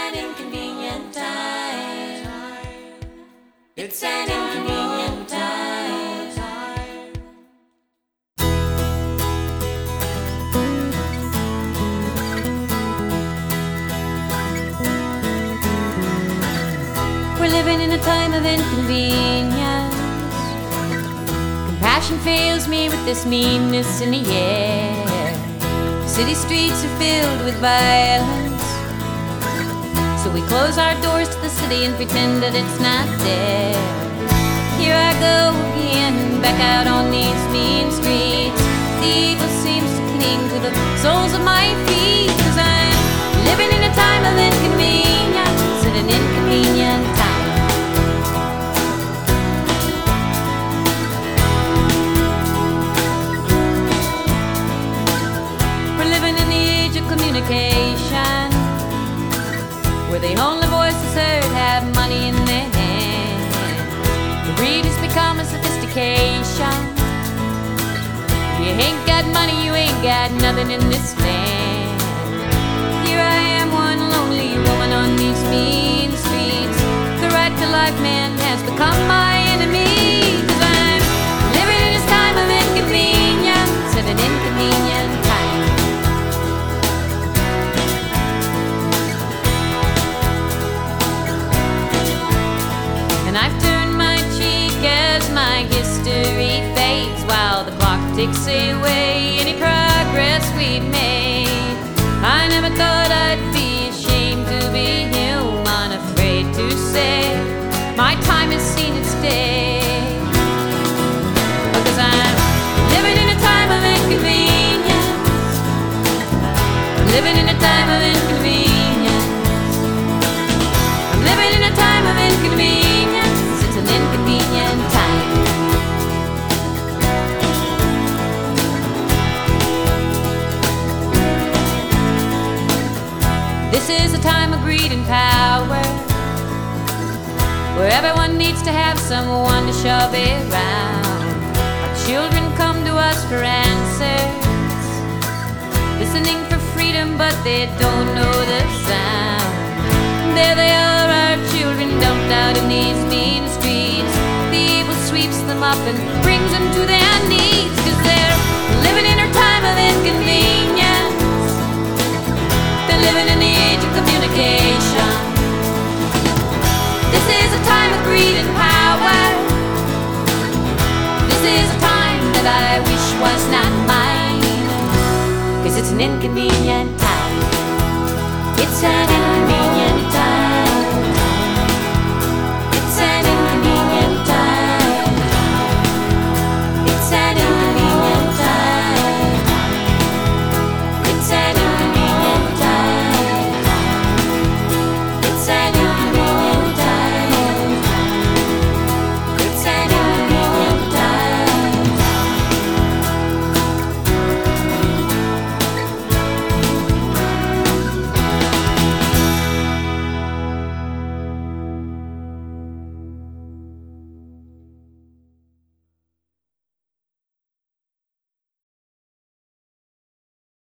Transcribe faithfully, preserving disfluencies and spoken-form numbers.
an inconvenient time. It's an inconvenient time. We're living in a time of inconvenience. Compassion fails me with this meanness in the air. City streets are filled with violence, so we close our doors to the city and pretend that it's not there. Here I go again, back out on these mean streets. The evil seems to cling to the soles of my feet, 'cause I'm living in a time of inconvenience, at an inconvenient time. We're living in the age of communication, where the only voices heard have money in their hand. The greed has become a sophistication. If you ain't got money, you ain't got nothing in this land. Here I am, one lonely woman on these mean streets. The right to life man has become my enemy, 'cause I'm living in this time of inconvenience, at an inconvenient time. And I've turned my cheek as my history fades, while the clock takes away any progress we'd made. I never thought I'd be ashamed to be human, afraid to say my time has seen its day. Because I'm living in a time of inconvenience, living in a time of inconvenience. I'm living in a time of inconvenience. It's an inconvenient time. This is a time of greed and power, where everyone needs to have someone to shove it around. Our children come to us for answers, listening for freedom, but they don't know the sound. There they are, our children dumped out in these mean streets. The evil sweeps them up and brings them to their knees, 'cause they're living in a time of inconvenience. They're living in the age of communication. This is a time of greed and power. This is a time that I wish was not mine, 'cause it's an inconvenient time. It's an